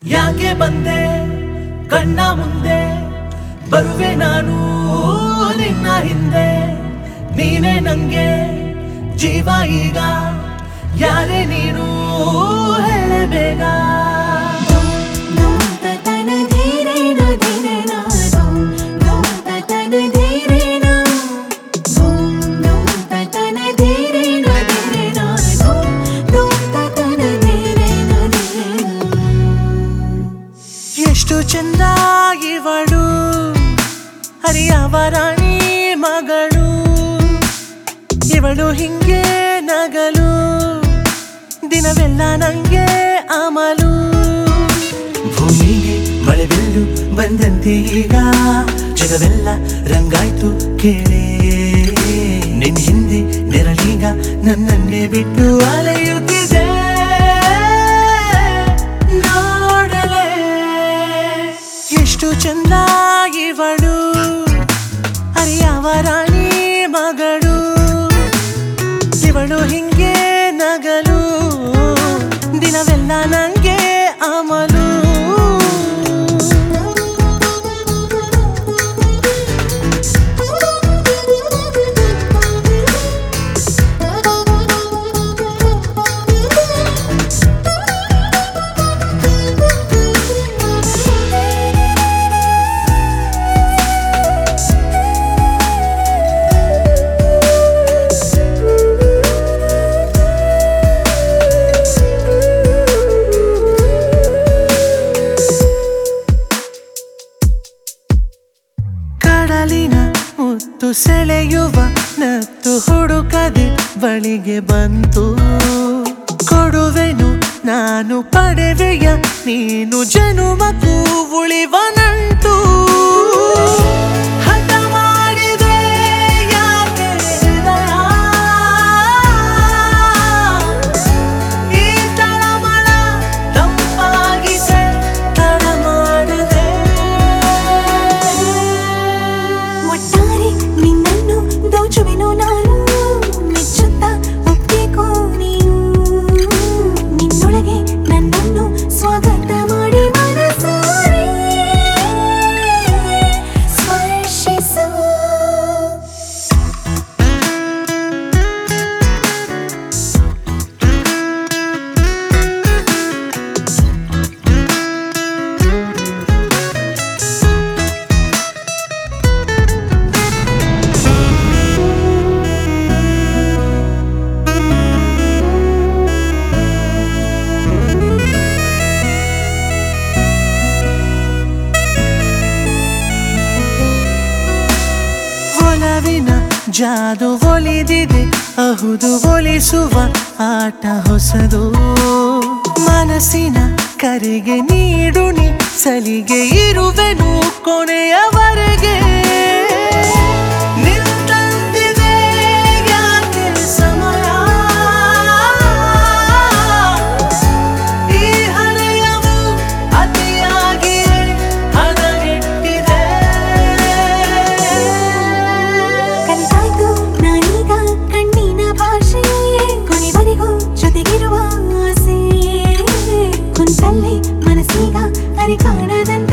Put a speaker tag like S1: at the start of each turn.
S1: ಯಾಕೆ ಬಂದೆ ಕಣ್ಣ ಮುಂದೆ ಬರುವೆ ನಾನು ನಿನ್ನ ಹಿಂದೆ ನೀನೇ ನಂಗೆ ಜೀವ ಈಗ ಯಾರೇ ನೀನು ಹೇಳೆ ಬೇಗ ಎಷ್ಟು ಚಂದ ಇವಳು ಹರಿಯವರಾಣಿ ಮಗಳು ಇವಳು ಹಿಂಗೆ ನಗಲು ದಿನವೆಲ್ಲ ನಂಗೆ ಅಮಲು ಭೂಮಿಗೆ ಮಳೆ ಬಿಲ್ಲು ಬಂದಂತೆ ಈಗ ಜಗವೆಲ್ಲ ರಂಗಾಯ್ತು ಕೇಳೇ ನಿನ್ನ ಹಿಂದೆ ನೆರಳೀಗ ನನ್ನನ್ನೇ ಬಿಟ್ಟು ಅಲೆಯುತ್ತಿದೆ ನೋಡಲೇ ಎಷ್ಟು ಚಂದ ಇವಳು ಹರಿಯವರಾಣಿ ಮಗಳು ಇವಳು ಹಿಂಗೆ ನಗಲು ದಿನವೆಲ್ಲ ನಂಗೆ ಅಮಲು ಮುತ್ತು ಸೆಳೆಯುವ ನತ್ತು ಹುಡುಕದೆ ಬಳಿಗೆ ಬಂತು ಕೊಡುವೆನು ನಾನು ಪಡೆವೆಯ ನೀನು ಜನುಮಕ್ಕೂ ಉಳಿವ ನಂಟು ಹಠ ಮಾಡಿದೆ ಯಾಕೆ ಹೃದಯ ಈ ತಳಮಳ ತಂಪಾಗಿಸೆ ತಡ ಮಾಡಿದೆ
S2: ದೋಚುವೆನು ನಾನು ಮೆಚ್ಚುತ್ತಾ ಒಪ್ಪಿಕೋ ನೀನು ನಿನ್ನೊಳಗೆ ನನ್ನನ್ನು ಸ್ವಾಗತ ಮಾಡಿ ಮನಸಾರೆ ಸ್ಪರ್ಶಿಸು
S1: ಜಾದು ಒಲಿದಿದೆ ಅಹುದು ಒಲಿಸುವ ಆಟ ಹೊಸದು ಮನಸ್ಸಿನ ಕರೆಗೆ ನೀಡುನಿ ಸಲಿಗೆ ಇರುವೆನು ಕೊನೆಯವರೆಗೆ ನಿಂತಂದಿದೆ ಯಾಕೆ ಸಮಯ ಈ ಹರೆಯವು ಅತಿಯಾಗಿ ಹದಗೆಟ್ಟಿದೆ
S2: ಜೊತೆಗಿರುವ ಆಸೆ ಕುಂತಲ್ಲೇ ಮನಸ್ಸೀಗ ಅರಿ ಕಾಣದಂತೆ